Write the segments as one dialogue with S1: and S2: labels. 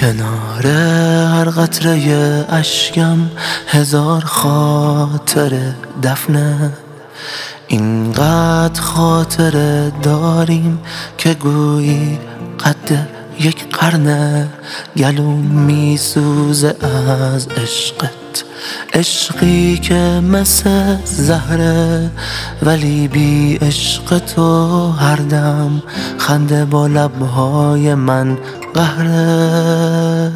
S1: کنار هر قطره اشکم هزار خاطره دفنه. اینقدر خاطره داریم که گویی قد یک قرنه. گلوم میسوزه از عشقت، عشقی که مثل زهره، ولی بی عشق تو هر دم خنده با لبهای من قهره.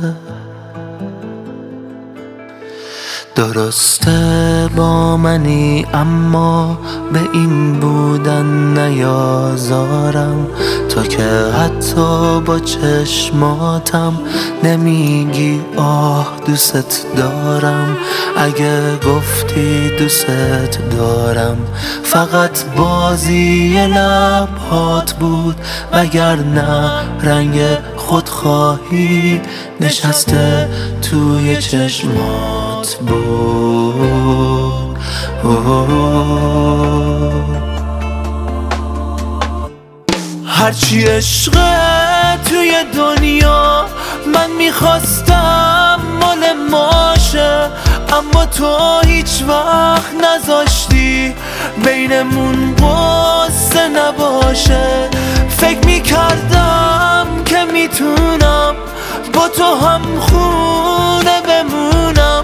S1: درسته با منی اما به این بودن نیازارم، تا که حتی با چشماتم نمیگی آه دوست دارم. اگه گفتی دوست دارم فقط بازی لبهات بود، وگرنه رنگ خودخواهی نشسته توی چشمات بود. هرچی عشقه توی دنیا من میخواستم مال ماشه، اما تو هیچ وقت نذاشتی بینمون قصه نباشه. فکر میکردم که میتونم با تو هم خونه بمونم،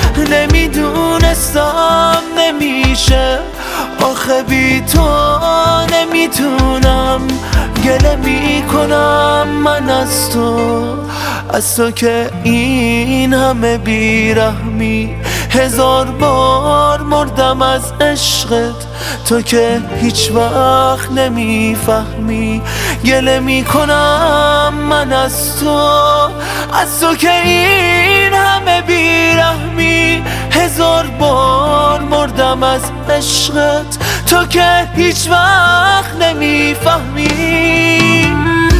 S1: نمیدونستم نمیشه، آخه بی تو نمیتونم. گله میکنم من از تو که این همه بیرحمی. هزار بار مردم از عشقت، تو که هیچ وقت نمیفهمی. گله میکنم من از تو که این همه بیرحمی. هزار بار مردم از عشقت، تو که هیچ وقت نمیفهمی.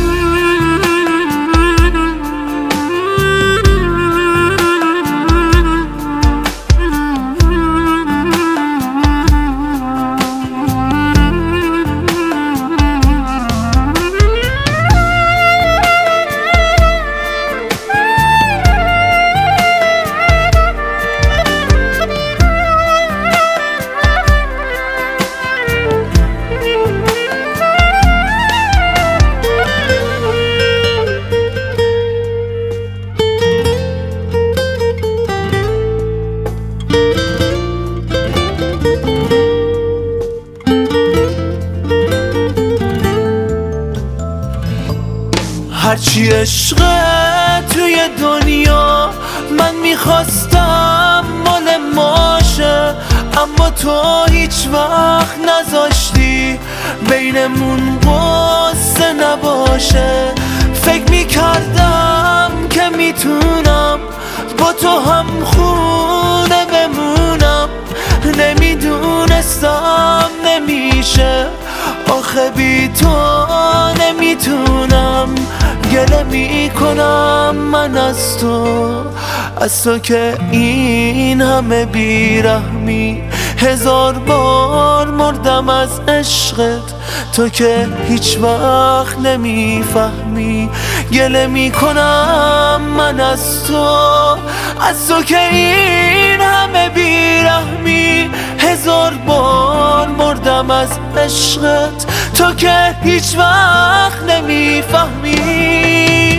S1: هرچی عشقه توی دنیا من میخواستم مال ماشه، اما تو هیچ وقت نذاشتی بینمون قصه نباشه. فکر میکردم که میتونم با تو هم خونه بمونم، نمیدونستم نمیشه، آخه بی تو نمیتونم. گله میکنم من از تو که این همه بیرحمی. هزار بار مردم از عشقت، تو که هیچ وقت نمیفهمی. گله میکنم من از تو که این همه بیرحمی. هزار بار مردم از عشقت، تو که هیچ وقت نمیفهمی.